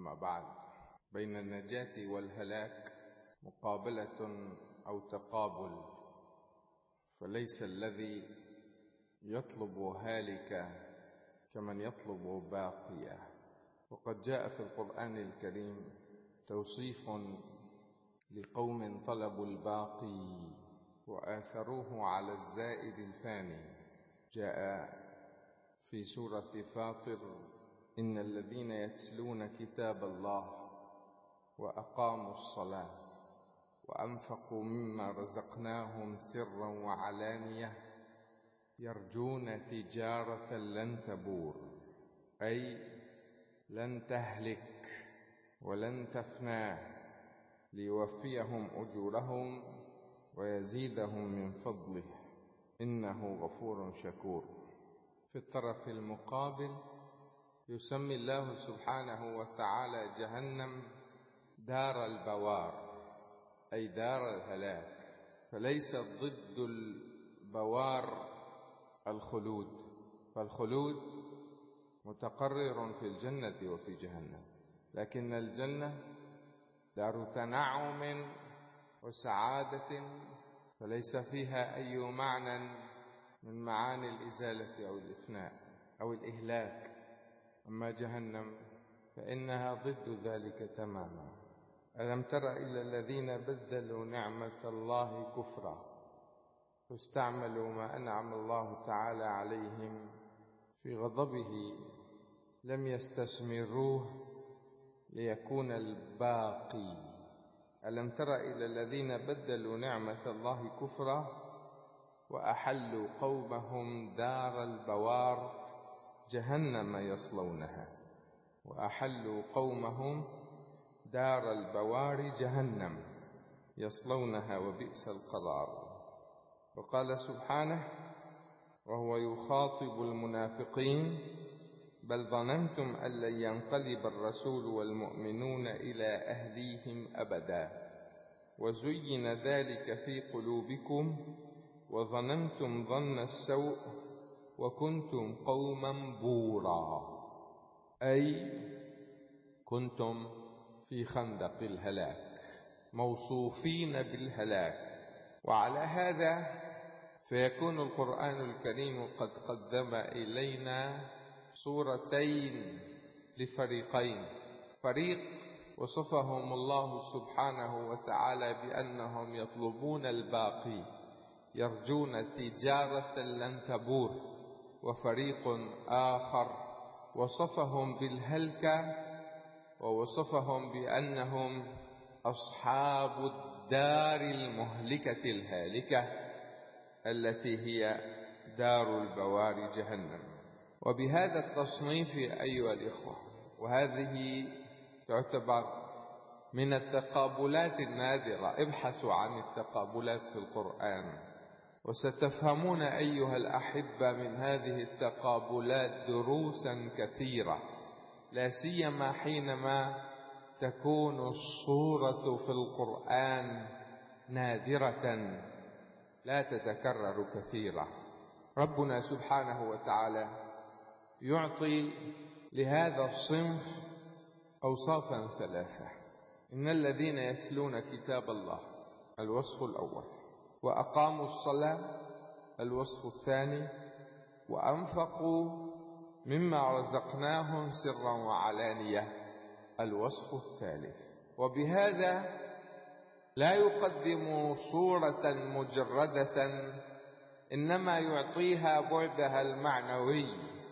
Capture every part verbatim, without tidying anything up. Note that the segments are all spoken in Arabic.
أما بعد، بين النجاة والهلاك مقابلة أو تقابل، فليس الذي يطلب هالكا كمن يطلب باقيا. وقد جاء في القرآن الكريم توصيف لقوم طلبوا الباقي وآثروه على الزائد الفاني. جاء في سورة فاطر: إن الذين يتلون كتاب الله وأقاموا الصلاة وأنفقوا مما رزقناهم سرا وعلانية يرجون تجارة لن تبور، أي لن تهلك ولن تفنى، ليوفيهم أجورهم ويزيدهم من فضله إنه غفور شكور. في الطرف المقابل يسمي الله سبحانه وتعالى جهنم دار البوار، أي دار الهلاك، فليس ضد البوار الخلود، فالخلود متقرر في الجنة وفي جهنم، لكن الجنة دار تنعم وسعادة، فليس فيها أي معنى من معاني الإزالة أو الإفناء أو الإهلاك. أما جهنم فإنها ضد ذلك تماما. ألم تر إلى الذين بدلوا نعمة الله كفرا فاستعملوا ما أنعم الله تعالى عليهم في غضبه، لم يستثمروه ليكون الباقي. ألم تر إلى الذين بدلوا نعمة الله كفرا وأحلوا قومهم دار البوار جهنم يصلونها، وأحلوا قومهم دار البوار جهنم يصلونها وبئس القرار. وقال سبحانه وهو يخاطب المنافقين: بل ظننتم أن لن ينقلب الرسول والمؤمنون إلى أهليهم أبدا وزين ذلك في قلوبكم وظننتم ظن السوء وكنتم قوما بورا، أي كنتم في خندق الهلاك موصوفين بالهلاك. وعلى هذا فيكون القرآن الكريم قد قدم إلينا صورتين لفريقين: فريق وصفهم الله سبحانه وتعالى بأنهم يطلبون الباقي يرجون تجارة لن تبور، وفريق آخر وصفهم بالهلكة ووصفهم بأنهم أصحاب الدار المهلكة الهالكة التي هي دار البوار جهنم. وبهذا التصنيف أيها الإخوة، وهذه تعتبر من التقابلات النادرة، ابحثوا عن التقابلات في القرآن وستفهمون أيها الأحبة من هذه التقابلات دروسا كثيرة، لا سيما حينما تكون الصورة في القرآن نادرة لا تتكرر كثيرا. ربنا سبحانه وتعالى يعطي لهذا الصنف أوصافا ثلاثة: إن الذين يتلون كتاب الله الوصف الأول، وأقاموا الصلاة الوصف الثاني، وأنفقوا مما رزقناهم سرا وعلانية الوصف الثالث. وبهذا لا يقدم صورة مجردة، إنما يعطيها بعدها المعنوي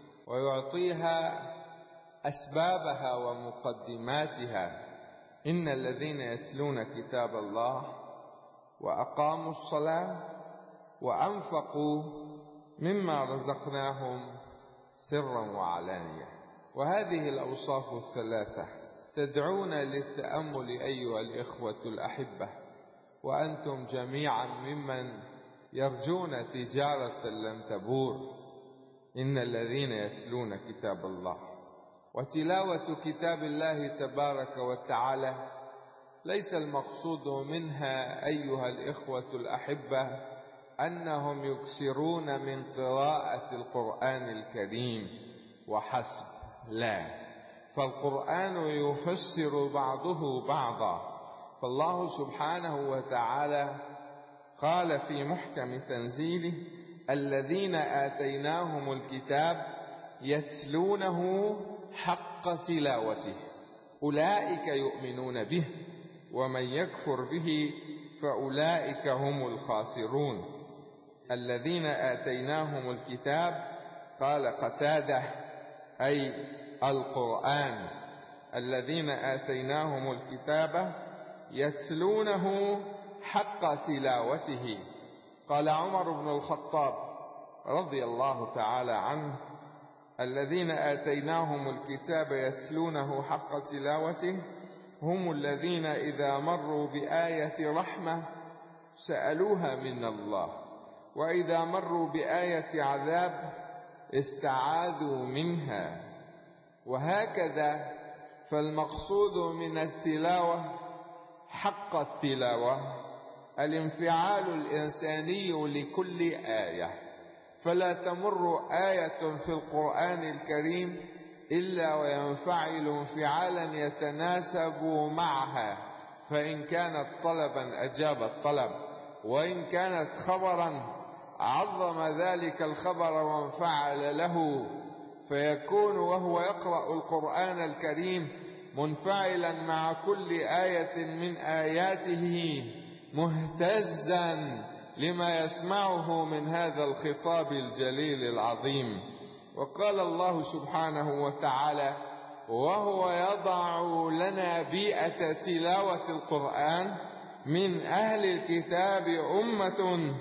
ويعطيها أسبابها ومقدماتها. إن الذين يتلون كتاب الله وأقاموا الصلاة وأنفقوا مما رزقناهم سرا وعلانية. وهذه الأوصاف الثلاثة تدعونا للتأمل أيها الإخوة الأحبة، وأنتم جميعا ممن يرجون تجارة لن تبور. إن الذين يتلون كتاب الله، وتلاوة كتاب الله تبارك وتعالى ليس المقصود منها أيها الإخوة الأحبة أنهم يكثرون من قراءة القرآن الكريم وحسب، لا، فالقرآن يفسر بعضه بعضا. فالله سبحانه وتعالى قال في محكم تنزيله: الذين آتيناهم الكتاب يتلونه حق تلاوته أولئك يؤمنون به ومن يكفر به فأولئك هم الخاسرون. الذين آتيناهم الكتاب، قال قتادة أي القرآن، الذين آتيناهم الكتاب يتلونه حق تلاوته. قال عمر بن الخطاب رضي الله تعالى عنه: الذين آتيناهم الكتاب يتلونه حق تلاوته هم الذين إذا مروا بآية رحمة سألوها من الله، وإذا مروا بآية عذاب استعاذوا منها. وهكذا فالمقصود من التلاوة حق التلاوة الانفعال الإنساني لكل آية، فلا تمر آية في القرآن الكريم إلا وينفعل انفعالا يتناسب معها، فإن كانت طلبا أجاب الطلب، وإن كانت خبرا عظم ذلك الخبر وانفعل له، فيكون وهو يقرأ القرآن الكريم منفعلا مع كل آية من آياته، مهتزا لما يسمعه من هذا الخطاب الجليل العظيم. وقال الله سبحانه وتعالى: وهو يضع لنا بيئة تلاوة القرآن من أهل الكتاب أمة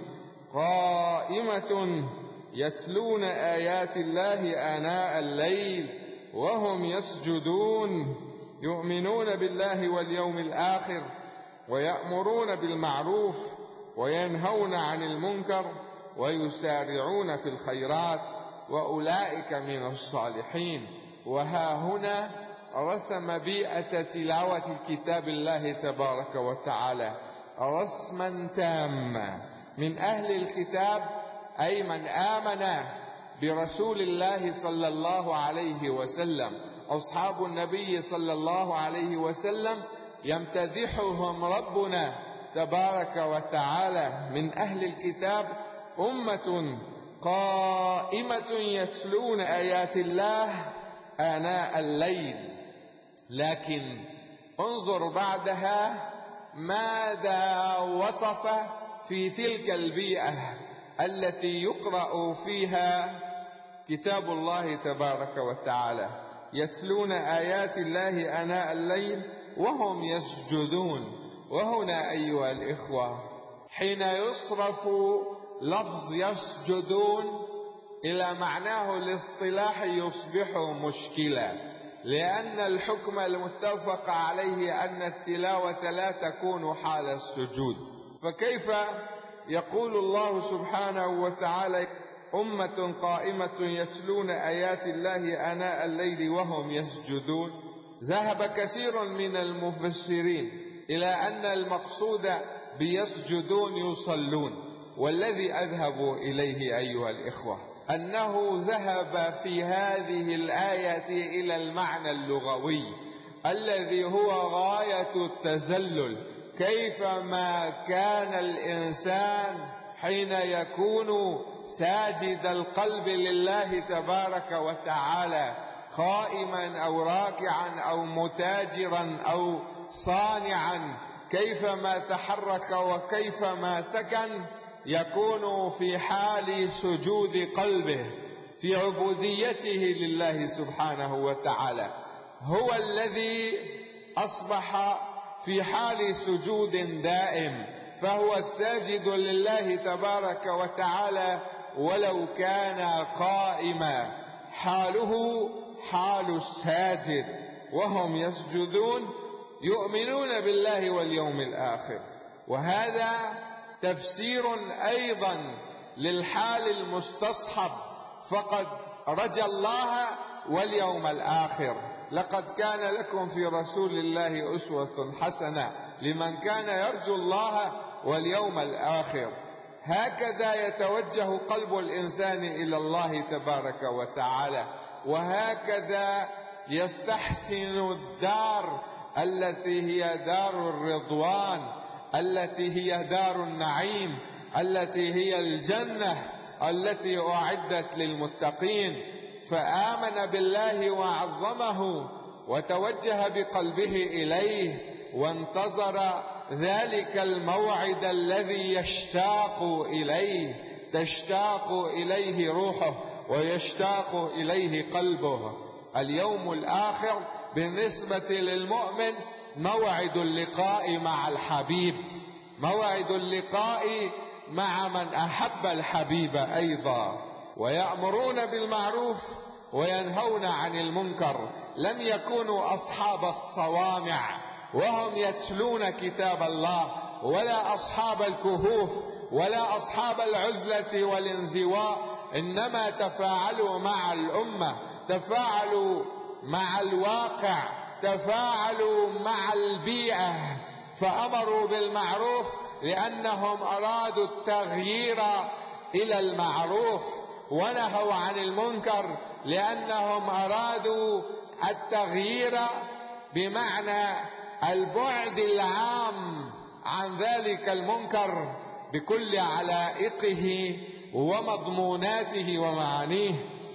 قائمة يتلون آيات الله آناء الليل وهم يسجدون يؤمنون بالله واليوم الآخر ويأمرون بالمعروف وينهون عن المنكر ويسارعون في الخيرات وأولئك من الصالحين. وها هنا رسم بيئة تلاوة كتاب الله تبارك وتعالى رسما تاما من أهل الكتاب، أي من آمن برسول الله صلى الله عليه وسلم. أصحاب النبي صلى الله عليه وسلم يمتدحهم ربنا تبارك وتعالى من أهل الكتاب أمة قائمة يتلون آيات الله آناء الليل. لكن انظر بعدها ماذا وصف في تلك البيئة التي يقرأ فيها كتاب الله تبارك وتعالى: يتلون آيات الله آناء الليل وهم يسجدون. وهنا أيها الإخوة حين يصرف لفظ يسجدون إلى معناه الاصطلاحي يصبح مشكلا، لأن الحكم المتفق عليه أن التلاوة لا تكون حال السجود، فكيف يقول الله سبحانه وتعالى أمة قائمة يتلون آيات الله آناء الليل وهم يسجدون؟ ذهب كثير من المفسرين إلى أن المقصود بيسجدون يصلون، والذي أذهب إليه أيها الإخوة أنه ذهب في هذه الآية إلى المعنى اللغوي الذي هو غاية التذلل. كيفما كان الإنسان حين يكون ساجد القلب لله تبارك وتعالى قائما أو راكعا أو متاجرا أو صانعا، كيفما تحرك وكيفما سكن يكون في حال سجود قلبه في عبوديته لله سبحانه وتعالى. هو الذي أصبح في حال سجود دائم، فهو الساجد لله تبارك وتعالى ولو كان قائما، حاله حال الساجد. وهم يسجدون يؤمنون بالله واليوم الآخر. وهذا تفسير أيضا للحال المستصحب، فقد رجى الله واليوم الآخر. لقد كان لكم في رسول الله أسوة حسنة لمن كان يرجو الله واليوم الآخر. هكذا يتوجه قلب الإنسان إلى الله تبارك وتعالى، وهكذا يستحسن الدار التي هي دار الرضوان، التي هي دار النعيم، التي هي الجنة التي أعدت للمتقين، فآمن بالله وعظمه وتوجه بقلبه إليه وانتظر ذلك الموعد الذي يشتاق إليه، تشتاق إليه روحه ويشتاق إليه قلبه. اليوم الآخر بالنسبة للمؤمن موعد اللقاء مع الحبيب، موعد اللقاء مع من أحب الحبيب أيضا. ويأمرون بالمعروف وينهون عن المنكر. لم يكونوا أصحاب الصوامع وهم يتلون كتاب الله، ولا أصحاب الكهوف، ولا أصحاب العزلة والانزواء، إنما تفاعلوا مع الأمة، تفاعلوا مع الواقع، تفاعلوا مع البيئة، فأمروا بالمعروف لأنهم أرادوا التغيير إلى المعروف، ونهوا عن المنكر لأنهم أرادوا التغيير بمعنى البعد العام عن ذلك المنكر بكل علائقه ومضموناته ومعانيه.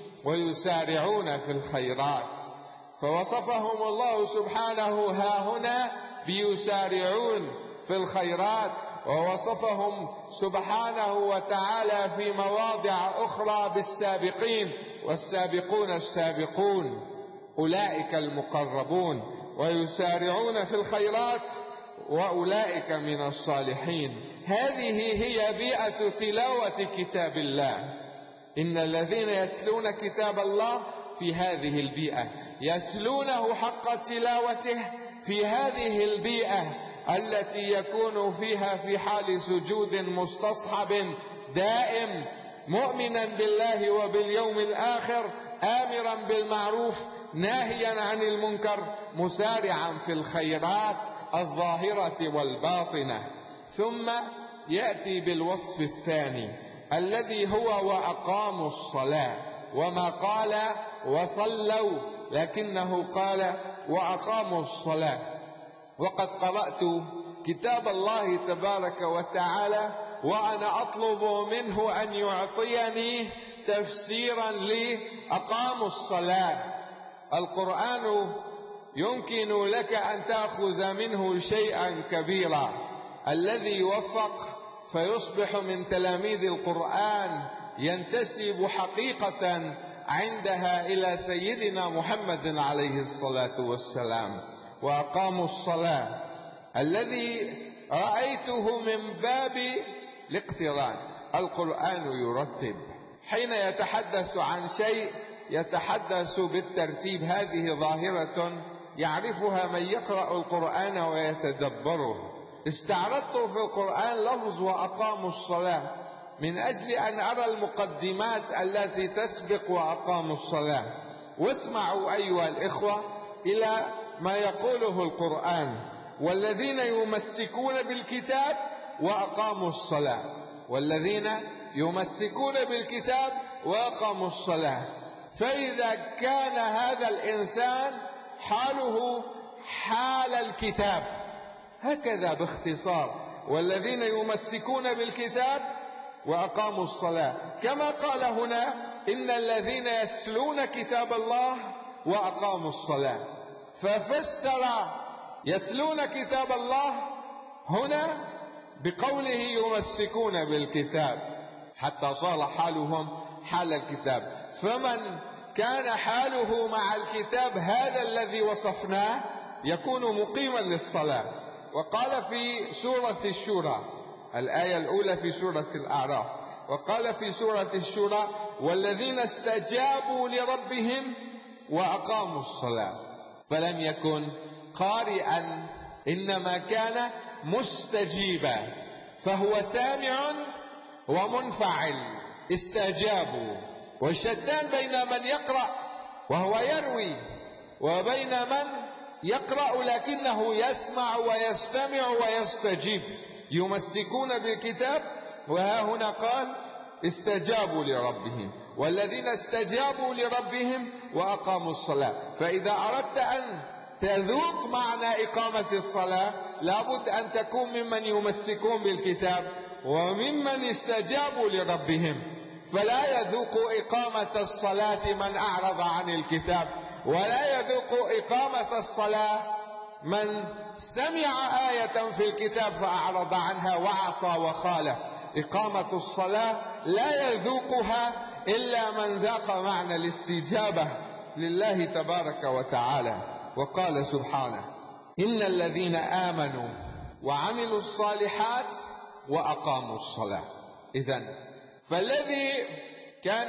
ويسارعون في الخيرات، فوصفهم الله سبحانه ها هنا بيسارعون في الخيرات، ووصفهم سبحانه وتعالى في مواضع أخرى بالسابقين، والسابقون السابقون أولئك المقربون، ويسارعون في الخيرات وأولئك من الصالحين. هذه هي بيئة تلاوة كتاب الله. إن الذين يتلون كتاب الله في هذه البيئة، يتلونه حق تلاوته في هذه البيئة التي يكون فيها في حال سجود مستصحب دائم، مؤمنا بالله وباليوم الآخر، آمرا بالمعروف ناهيا عن المنكر، مسارعا في الخيرات الظاهرة والباطنة. ثم يأتي بالوصف الثاني الذي هو وأقاموا الصلاة، وما قال وصلوا لكنه قال وأقاموا الصلاة. وقد قرأت كتاب الله تبارك وتعالى وأنا أطلب منه أن يعطيني تفسيرا لأقاموا الصلاة. القرآن يمكن لك أن تأخذ منه شيئا كبيرا. الذي يوفق فيصبح من تلاميذ القرآن ينتسب حقيقة عندها إلى سيدنا محمد عليه الصلاة والسلام. وأقاموا الصلاة الذي رأيته من باب الاقتران. القرآن يرتب، حين يتحدث عن شيء يتحدث بالترتيب. هذه ظاهرة يعرفها من يقرأ القرآن ويتدبره. استعرضت في القرآن لفظ وأقاموا الصلاة من أجل أن أرى المقدمات التي تسبق وأقاموا الصلاة. واسمعوا أيها الإخوة إلى ما يقوله القرآن: والذين يمسكون بالكتاب وأقاموا الصلاة، والذين يمسكون بالكتاب وأقاموا الصلاة. فإذا كان هذا الإنسان حاله حال الكتاب، هكذا باختصار: والذين يمسكون بالكتاب وأقاموا الصلاة، كما قال هنا: إن الذين يتلون كتاب الله وأقاموا الصلاة. ففسر يتلون كتاب الله هنا بقوله يمسكون بالكتاب، حتى صار حالهم حال الكتاب. فمن كان حاله مع الكتاب هذا الذي وصفناه يكون مقيما للصلاة. وقال في سورة الشورى، الآية الأولى في سورة الأعراف، وقال في سورة الشورى: والذين استجابوا لربهم وأقاموا الصلاة. فلم يكن قارئا، إنما كان مستجيبا، فهو سامع ومنفعل. استجابوا. والشتان بين من يقرأ وهو يروي وبين من يقرأ لكنه يسمع ويستمع ويستجيب. يمسكون بالكتاب، وها هنا قال استجابوا لربهم، والذين استجابوا لربهم وأقاموا الصلاة. فإذا أردت أن تذوق معنى إقامة الصلاة لابد أن تكون ممن يمسكون بالكتاب وممن استجابوا لربهم. فلا يذوق إقامة الصلاة من أعرض عن الكتاب، ولا يذوق إقامة الصلاة من سمع آية في الكتاب فأعرض عنها وعصى وخالف. إقامة الصلاة لا يذوقها إلا من ذاق معنى الاستجابة لله تبارك وتعالى. وقال سبحانه: إن الذين آمنوا وعملوا الصالحات وأقاموا الصلاة. إذن فالذي كان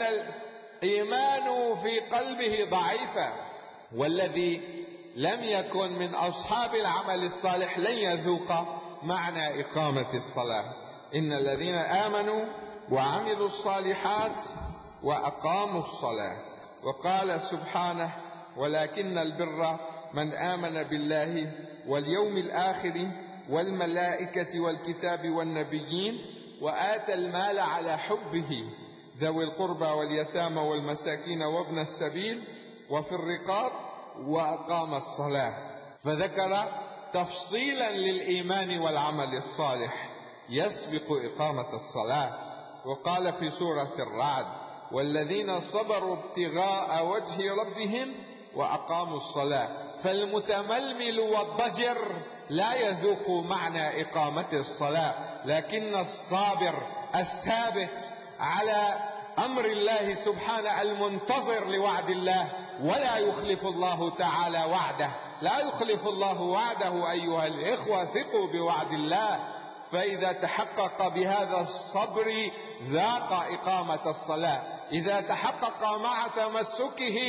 الإيمان في قلبه ضعيفا والذي لم يكن من أصحاب العمل الصالح لن يذوق معنى إقامة الصلاة. إن الذين آمنوا وعملوا الصالحات وأقاموا الصلاة. وقال سبحانه: ولكن البر من آمن بالله واليوم الآخر والملائكة والكتاب والنبيين وآتى المال على حبه ذوي القربى واليتامى والمساكين وابن السبيل وفي الرقاب وأقام الصلاة. فذكر تفصيلا للإيمان والعمل الصالح يسبق إقامة الصلاة. وقال في سورة الرعد: والذين صبروا ابتغاء وجه ربهم وأقاموا الصلاة. فالمتململ والضجر لا يذوق معنى إقامة الصلاة، لكن الصابر الثابت على أمر الله سبحانه المنتظر لوعد الله، ولا يخلف الله تعالى وعده، لا يخلف الله وعده أيها الإخوة، ثقوا بوعد الله. فإذا تحقق بهذا الصبر ذاق إقامة الصلاة. إذا تحقق مع تمسكه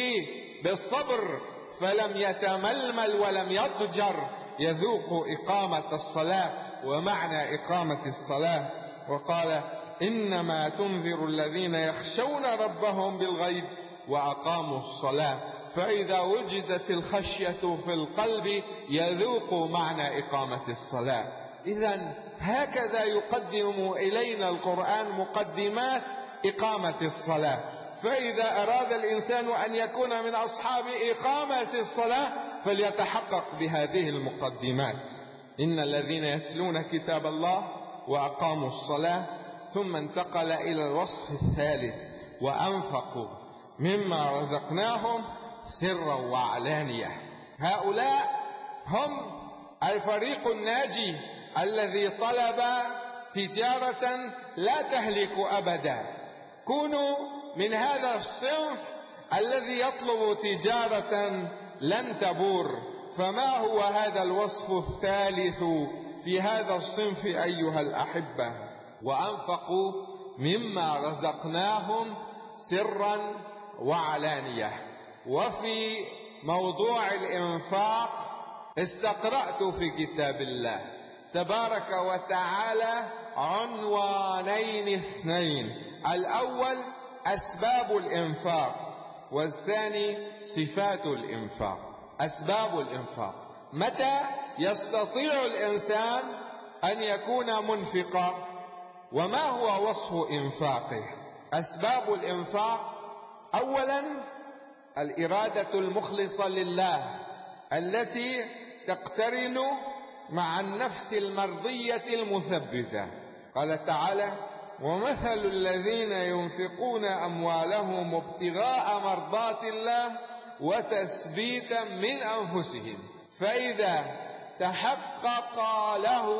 بالصبر فلم يتململ ولم يضجر يذوق إقامة الصلاة ومعنى إقامة الصلاة. وقال: إنما تنذر الذين يخشون ربهم بالغيب وأقاموا الصلاة. فإذا وجدت الخشية في القلب يذوق معنى إقامة الصلاة. إذن هكذا يقدم إلينا القرآن مقدمات إقامة الصلاة. فإذا أراد الإنسان أن يكون من أصحاب إقامة الصلاة فليتحقق بهذه المقدمات. إن الذين يتلون كتاب الله وأقاموا الصلاة. ثم انتقل إلى الوصف الثالث: وأنفقوا مما رزقناهم سرا وعلانية. هؤلاء هم الفريق الناجي الذي طلب تجارة لا تهلك أبدا. كونوا من هذا الصنف الذي يطلب تجارة لن تبور. فما هو هذا الوصف الثالث في هذا الصنف أيها الأحبة؟ وأنفقوا مما رزقناهم سرا وعلانية. وفي موضوع الإنفاق استقرأت في كتاب الله تبارك وتعالى عنوانين اثنين: الأول أسباب الإنفاق، والثاني صفات الإنفاق. أسباب الإنفاق: متى يستطيع الإنسان أن يكون منفقا؟ وما هو وصف إنفاقه؟ أسباب الإنفاق: أولا الإرادة المخلصة لله التي تقترن مع النفس المرضية المثبتة. قال تعالى: ومثل الذين ينفقون أموالهم ابتغاء مرضات الله وتثبيتا من أنفسهم فإذا تحقق له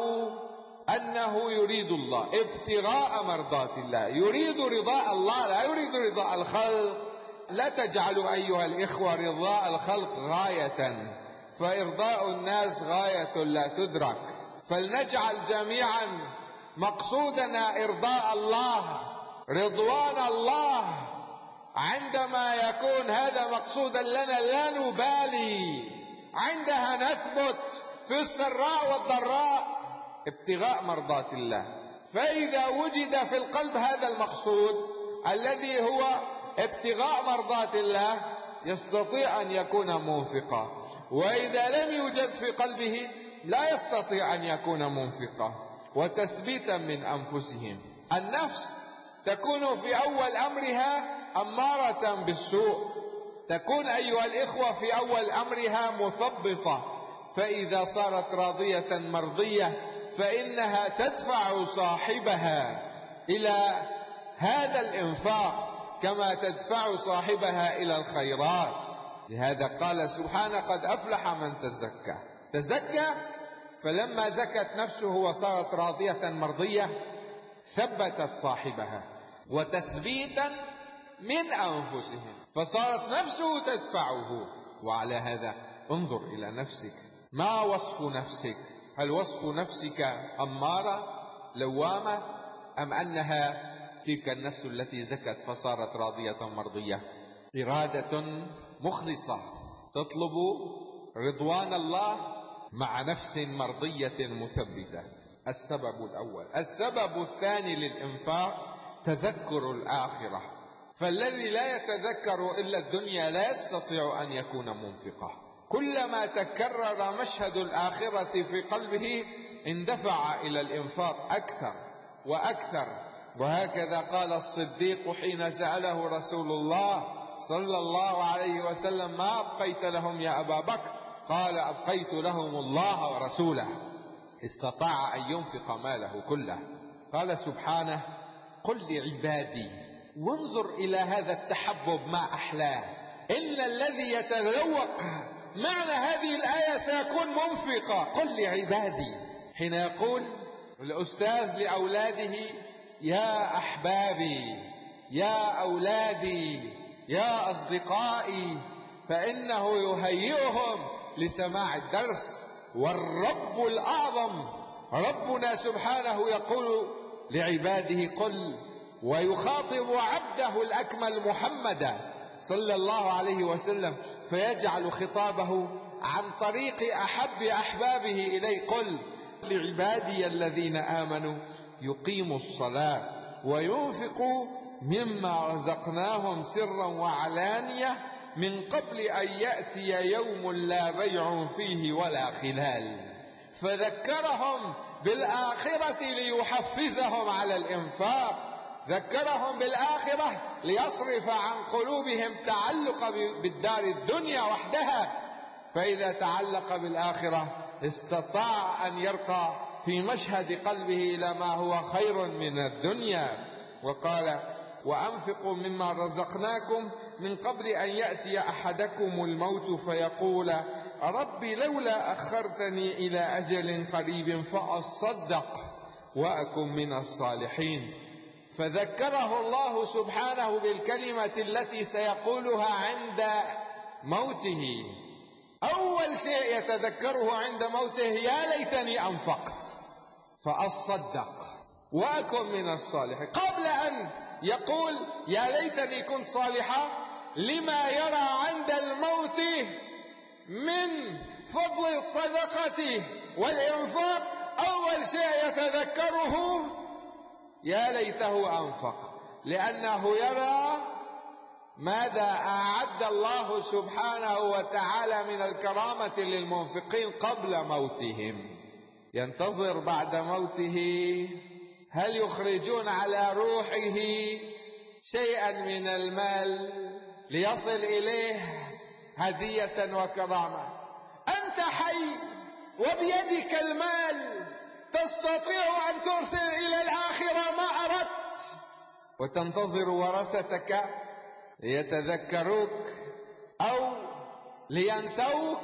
أنه يريد الله ابتغاء مرضات الله، يريد رضاء الله لا يريد رضاء الخلق. لا تجعلوا أيها الإخوة رضاء الخلق غاية، فإرضاء الناس غاية لا تدرك. فلنجعل جميعا مقصودنا إرضاء الله، رضوان الله. عندما يكون هذا مقصودا لنا لا نبالي، عندها نثبت في السراء والضراء ابتغاء مرضات الله. فإذا وجد في القلب هذا المقصود الذي هو ابتغاء مرضات الله يستطيع أن يكون منفقا. وإذا لم يوجد في قلبه لا يستطيع أن يكون منفقا. وتثبيتا من أنفسهم، النفس تكون في أول أمرها أمارة بالسوء، تكون أيها الإخوة في أول أمرها مثبطة، فإذا صارت راضية مرضية فإنها تدفع صاحبها إلى هذا الإنفاق كما تدفع صاحبها إلى الخيرات. لهذا قال سبحانه: قد أفلح من تزكى. تزكى، فلما زكت نفسه وصارت راضية مرضية ثبتت صاحبها، وتثبيتا من أنفسهم، فصارت نفسه تدفعه. وعلى هذا انظر إلى نفسك، ما وصف نفسك؟ هل وصف نفسك أمارة لوامة، أم أنها تلك النفس التي زكت فصارت راضية مرضية؟ إرادة مخلصة تطلب رضوان الله مع نفس مرضية مثبتة. السبب الأول. السبب الثاني للإنفاق تذكر الآخرة، فالذي لا يتذكر إلا الدنيا لا يستطيع أن يكون منفقا. كلما تكرر مشهد الآخرة في قلبه اندفع إلى الإنفاق أكثر وأكثر. وهكذا قال الصديق حين سأله رسول الله صلى الله عليه وسلم: ما أبقيت لهم يا أبا بكر؟ قال: أبقيت لهم الله ورسوله. استطاع أن ينفق ماله كله. قال سبحانه: قل لعبادي. وانظر إلى هذا التحبب ما أحلاه. إن الذي يتذوق معنى هذه الآية سيكون منفقا. قل لعبادي، حين يقول الأستاذ لأولاده: يا أحبابي، يا أولادي، يا أصدقائي، فإنه يهيئهم لسماع الدرس. والرب الأعظم ربنا سبحانه يقول لعباده: قل، ويخاطب عبده الأكمل محمدا صلى الله عليه وسلم، فيجعل خطابه عن طريق أحب أحبابه إليه: قل لعبادي الذين آمنوا يقيموا الصلاة وينفقوا مما رزقناهم سرا وعلانية من قبل أن يأتي يوم لا بيع فيه ولا خلال. فذكرهم بالآخرة ليحفزهم على الإنفاق، ذكرهم بالآخرة ليصرف عن قلوبهم تعلق بالدار الدنيا وحدها، فإذا تعلق بالآخرة استطاع أن يرقى في مشهد قلبه إلى ما هو خير من الدنيا. وقال: وأنفقوا مما رزقناكم من قبل أن يأتي أحدكم الموت فيقول: ربي لولا أخرتني إلى أجل قريب فأصدق وأكن من الصالحين. فذكره الله سبحانه بالكلمة التي سيقولها عند موته. أول شيء يتذكره عند موته: يا ليتني أنفقت فأصدق وأكن من الصالحين، قبل أن يقول يا ليتني كنت صالحا، لما يرى عند الموت من فضل الصدقة والإنفاق. أول شيء يتذكره يا ليته أنفق، لأنه يرى ماذا أعد الله سبحانه وتعالى من الكرامة للمنفقين قبل موتهم. ينتظر بعد موته هل يخرجون على روحه شيئا من المال ليصل إليه هدية وكرامة. أنت حي وبيدك المال، تستطيع أن ترسل إلى الآخرة ما أردت، وتنتظر ورثتك ليتذكروك أو لينسوك.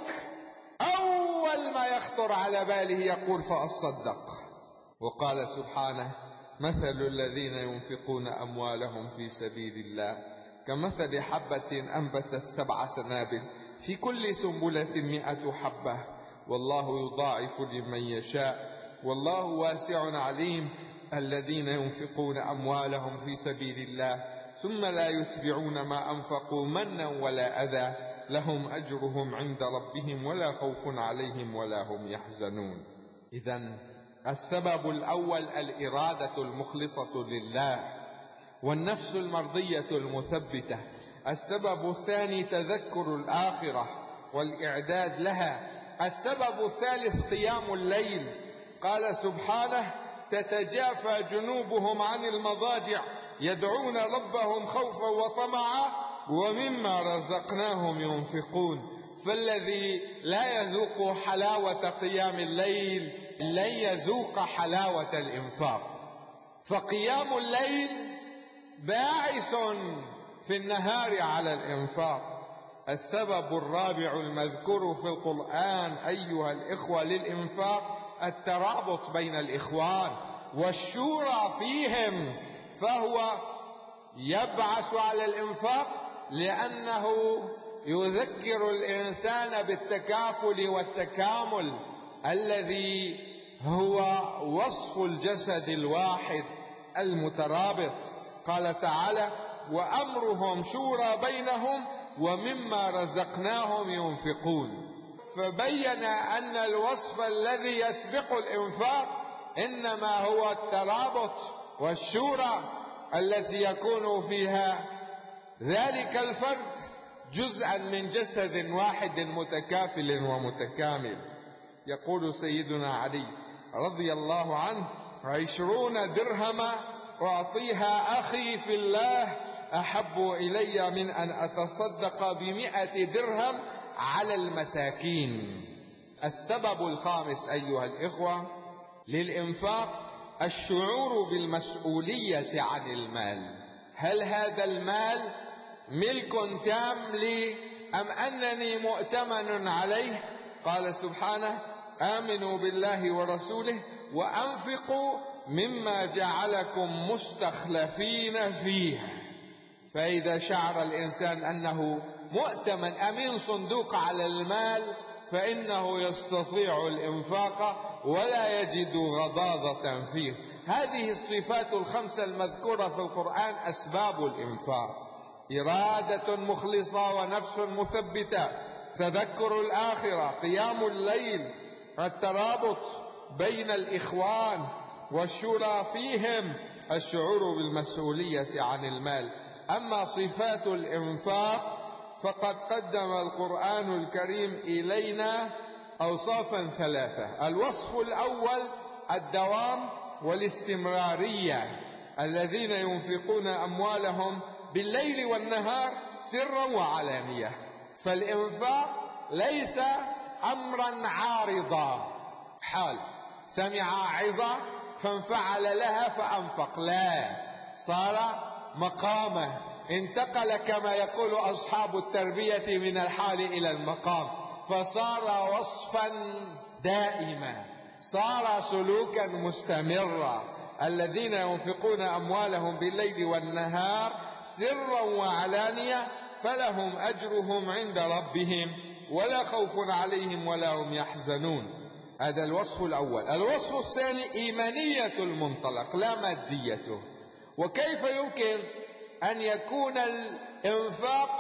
أول ما يخطر على باله يقول فأصدق. وقال سبحانه: مثل الذين ينفقون أموالهم في سبيل الله كمثل حبة أنبتت سبع سنابل في كل سنبلة مئة حبة والله يضاعف لمن يشاء والله واسع عليم. الذين ينفقون أموالهم في سبيل الله ثم لا يتبعون ما أنفقوا منا ولا أذى لهم أجرهم عند ربهم ولا خوف عليهم ولا هم يحزنون. إذن السبب الأول الإرادة المخلصة لله والنفس المرضية المثبتة. السبب الثاني تذكر الآخرة والإعداد لها. السبب الثالث قيام الليل. قال سبحانه: تتجافى جنوبهم عن المضاجع يدعون ربهم خوفا وطمعا ومما رزقناهم ينفقون. فالذي لا يذوق حلاوة قيام الليل لن يذوق حلاوة الإنفاق. فقيام الليل باعث في النهار على الإنفاق. السبب الرابع المذكور في القرآن أيها الإخوة للإنفاق الترابط بين الإخوان والشورى فيهم، فهو يبعث على الإنفاق لأنه يذكر الإنسان بالتكافل والتكامل الذي هو وصف الجسد الواحد المترابط. قال تعالى: وأمرهم شورى بينهم ومما رزقناهم ينفقون. فبين أن الوصف الذي يسبق الإنفاق إنما هو الترابط والشورى التي يكون فيها ذلك الفرد جزءا من جسد واحد متكافل ومتكامل. يقول سيدنا علي رضي الله عنه: عشرون درهما أعطيها أخي في الله أحب إلي من أن أتصدق بمئة درهم على المساكين. السبب الخامس أيها الإخوة للإنفاق الشعور بالمسؤولية عن المال. هل هذا المال ملك تام لي أم أنني مؤتمن عليه؟ قال سبحانه: آمنوا بالله ورسوله وأنفقوا مما جعلكم مستخلفين فيه. فإذا شعر الإنسان أنه مؤتمن أمين صندوق على المال فإنه يستطيع الإنفاق ولا يجد غضاضة فيه. هذه الصفات الخمسة المذكورة في القرآن أسباب الإنفاق: إرادة مخلصة ونفس مثبتة، تذكر الآخرة، قيام الليل، الترابط بين الإخوان والشورى فيهم، الشعور بالمسؤولية عن المال. أما صفات الإنفاق فقد قدم القرآن الكريم إلينا أوصافا ثلاثة. الوصف الأول الدوام والاستمرارية، الذين ينفقون أموالهم بالليل والنهار سرا وعلانية. فالإنفاق ليس أمرا عارضا، حال سمع عظة فانفعل لها فأنفق، لا، صار مقامه، انتقل كما يقول أصحاب التربية من الحال إلى المقام، فصار وصفا دائما، صار سلوكا مستمرا. الذين ينفقون أموالهم بالليل والنهار سرا وعلانية فلهم أجرهم عند ربهم ولا خوف عليهم ولا هم يحزنون. هذا الوصف الأول. الوصف الثاني إيمانية المنطلق لا ماديته. وكيف يمكن أن يكون الإنفاق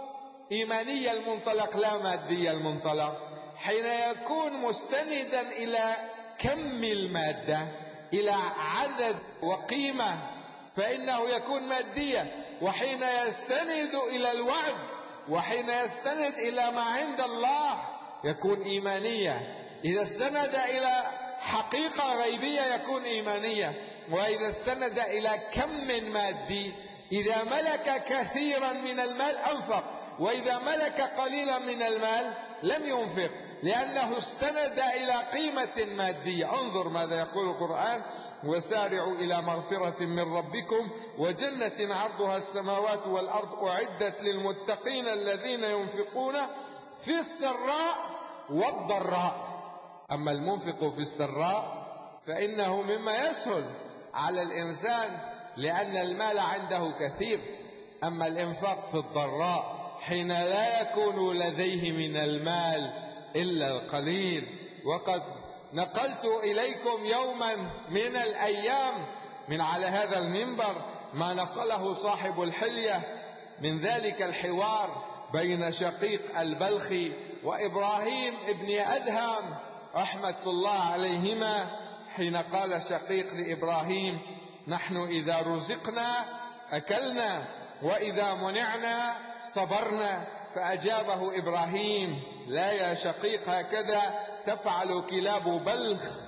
إيماني المنطلق لا مادي المنطلق؟ حين يكون مستندا إلى كم المادة، إلى عدد وقيمة، فإنه يكون ماديا. وحين يستند إلى الوعد، وحين يستند إلى ما عند الله يكون إيمانيا. إذا استند إلى حقيقة غيبية يكون إيمانية. وإذا استند إلى كم مادي، إذا ملك كثيرا من المال أنفق، وإذا ملك قليلا من المال لم ينفق، لأنه استند إلى قيمة مادية. انظر ماذا يقول القرآن: وسارعوا إلى مغفرة من ربكم وجنة عرضها السماوات والأرض أعدت للمتقين الذين ينفقون في السراء والضراء. أما المنفق في السراء فإنه مما يسهل على الإنسان لأن المال عنده كثير. أما الإنفاق في الضراء حين لا يكون لديه من المال إلا القليل. وقد نقلت إليكم يوما من الأيام من على هذا المنبر ما نقله صاحب الحلية من ذلك الحوار بين شقيق البلخي وإبراهيم ابن أدهم رحمة الله عليهما، حين قال شقيق لإبراهيم: نحن إذا رزقنا أكلنا وإذا منعنا صبرنا. فأجابه إبراهيم: لا يا شقيق، هكذا تفعل كلاب بلخ،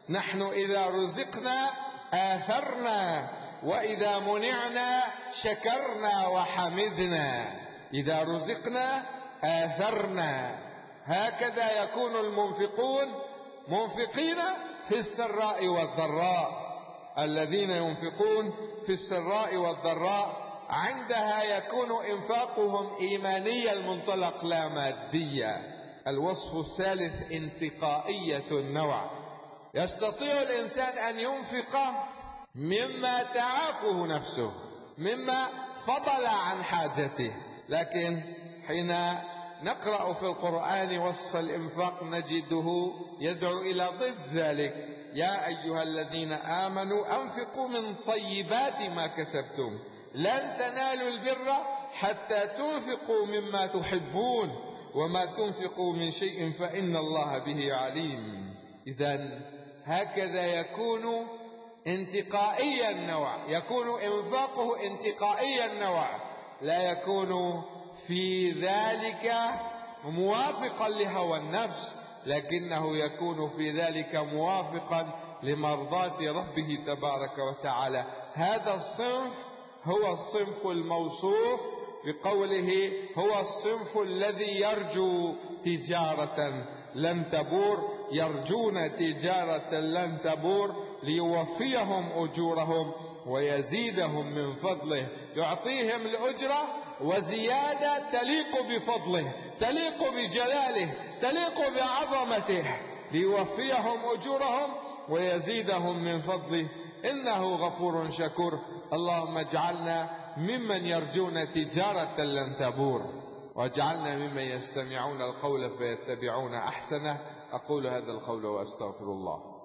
نحن إذا رزقنا آثرنا، وإذا منعنا شكرنا وحمدنا. إذا رزقنا آثرنا. هكذا يكون المنفقون منفقين في السراء والضراء. الذين ينفقون في السراء والضراء عندها يكون إنفاقهم إيماني المنطلق لا مادية. الوصف الثالث انتقائية النوع. يستطيع الإنسان أن ينفق مما تعافه نفسه، مما فضل عن حاجته، لكن حين نقرأ في القرآن وصف الإنفاق نجده يدعو إلى ضد ذلك. يا أيها الذين آمنوا أنفقوا من طيبات ما كسبتم لن تنالوا البر حتى تنفقوا مما تحبون وما تنفقوا من شيء فإن الله به عليم. إذن هكذا يكون انتقائي النوع، يكون إنفاقه انتقائي النوع، لا يكون في ذلك موافقا لهوى النفس، لكنه يكون في ذلك موافقا لمرضاة ربه تبارك وتعالى. هذا الصنف هو الصنف الموصوف بقوله هو الصنف الذي يرجو تجارة لن تبور، يرجون تجارة لن تبور ليوفيهم أجورهم ويزيدهم من فضله. يعطيهم الأجرة وزيادة تليق بفضله، تليق بجلاله، تليق بعظمته، ليوفيهم أجورهم ويزيدهم من فضله، إنه غفور شكور. اللهم اجعلنا ممن يرجون تجارة لن تبور، واجعلنا ممن يستمعون القول فيتبعون أحسنه. أقول هذا القول وأستغفر الله.